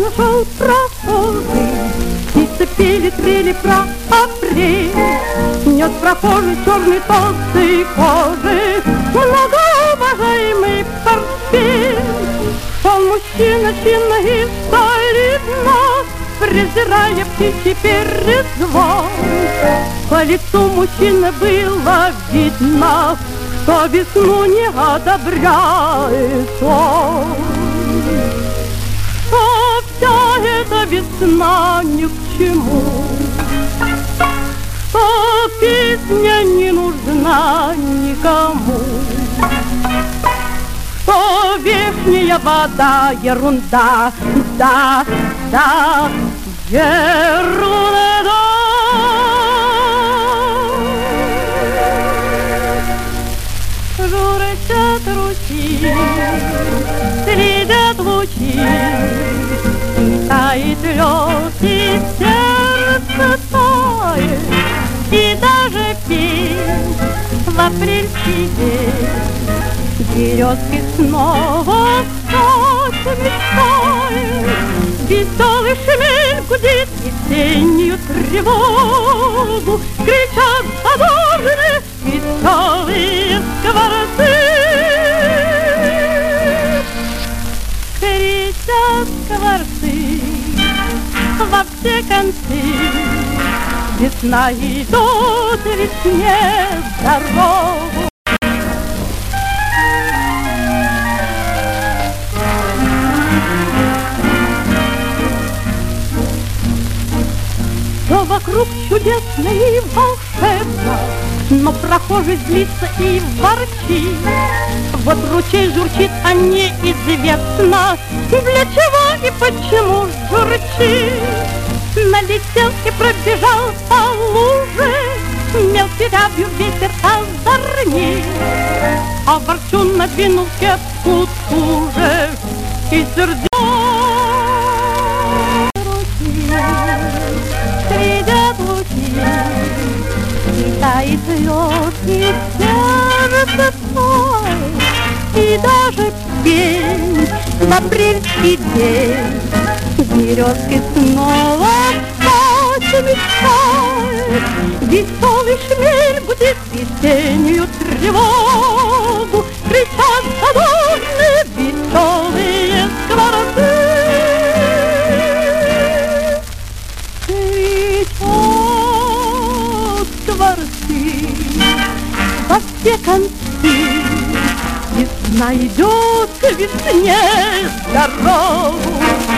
Вечно шел прохожий, птицы пели, трели про апрель. Нес прохожий черный толстой кожи многоуважаемый портфель. Шел мужчина чинно и солидно, презирая птичий перезвон. По лицу мужчины было видно, что весну не одобряет он. Что вся эта весна ни к чему, что песня не нужна никому, что вешняя вода ерунда, да, да, ерунда. Журчат ручьи, следят лучи, и тает лед, и сердце тает, и даже пень в апрельский день березки снова встать мечтает. Веселый шмель гудит весеннюю тревогу, кричат задорные веселые скворцы. Кричат скворцы во все концы, весна идет весне дорогу. Все вокруг чудесно и волшебно, но прохожий злится и ворчит. Вот ручей журчит, а неизвестно, для чего и почему журчит. Налетел и пробежал по луже, мелкий рябью ветер озорнит. А ворчун надвинул кепку туже и сердце. Тает лед, и сердце тает, и даже пень в апрельский день березки снова встать мечтает. Веселый шмель гудит весеннюю тревогу, кричат задорные веселые скворцы. Во все концы весна идет к весне дорогу.